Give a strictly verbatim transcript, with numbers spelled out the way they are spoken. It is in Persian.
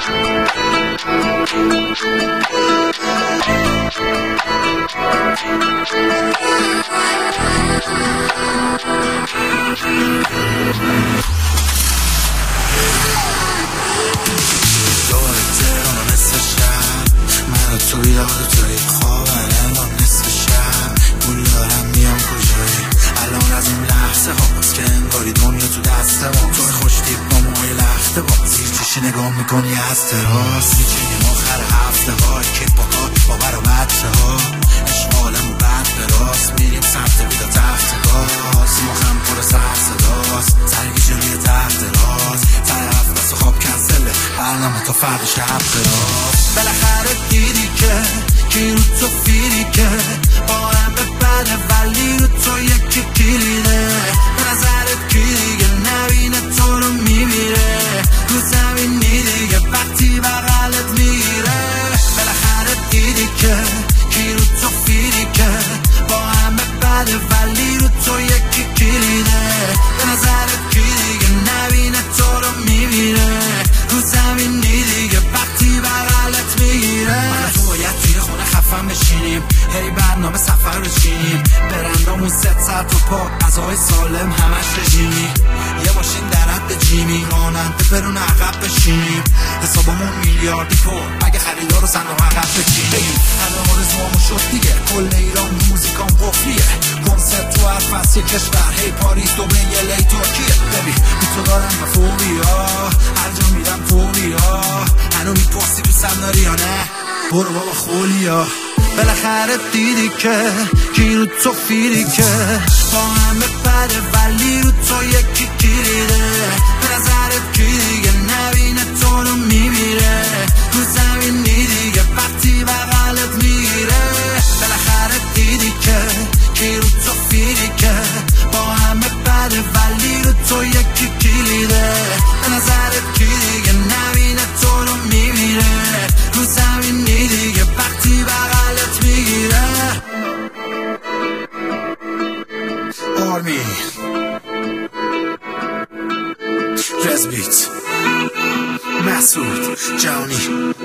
تو بیداد توی خوابن انگار نصف شب پول دارم میام کجایی الان از این لحظه هاست که انگاری دنیا تو دست ما توی خوشتیب با موهای لخته با زیر چشی نگاه میکنی از تراس میچینیم آخر هفته ها کیف با کار باور و بچه ها عشق عالم و بد به راست میریم سمت بیدا تخت گاز مخم پر سر صداست سرگی جلوی تحت راز سر هفت دست و خواب کنسله برنامه تا فرد شب دراز بالاخره دیدی که کی رو تو فیری که با هم به بده ولی رو تو یکی کلیده به نظرت کی دیگه نبینه تو رو میمیره رو زمینی دیگه وقتی بغلت میگیره بالاخره دیدی که کی رو تو فیری که با هم به بده ولی رو تو یکی کلیده به نظرت کی دیگه نبینه تو رو میمیره رو زمینی دیگه وقتی بغلت میگیره من تو باید توی خونه خفن بشینیم هی برنامه سفر بچینیم برندامون ست ساعت و پا غذاهای سالم همش رژیمی یه ماشین در حد جیمی راننده برون عقب بشینیم حسابمون میلیاردی پر اگه خریدار رو صندوق عقب بچینیم الان آرزوامون شد دیگه کل ایران موزیکام قفلیه کنسرت تو هر فصل کشور هی پاریس دبی الی ترکیه ببین بی تو دارم و فوبیا هر جا میرم فوبیا هنو میپرسی دوستم داری یا نه برو بابا خولیا بالاخره دیدی که کی رو تو فیری که با همه بده ولی رو تو یکی کلیده به نظرت کی دیگه نبینه تو رو میمیره رو زمینی دیگه وقتی بغلت میگیره بالاخره دیدی که کی رو تو فیری که با همه بده ولی رو تو یکی کلیده به نظرت کی دیگه نبینه تو رو میمیره رو زمینی دیگه وقتی بغلت میگیره آرمی رزبیت مسعود جانی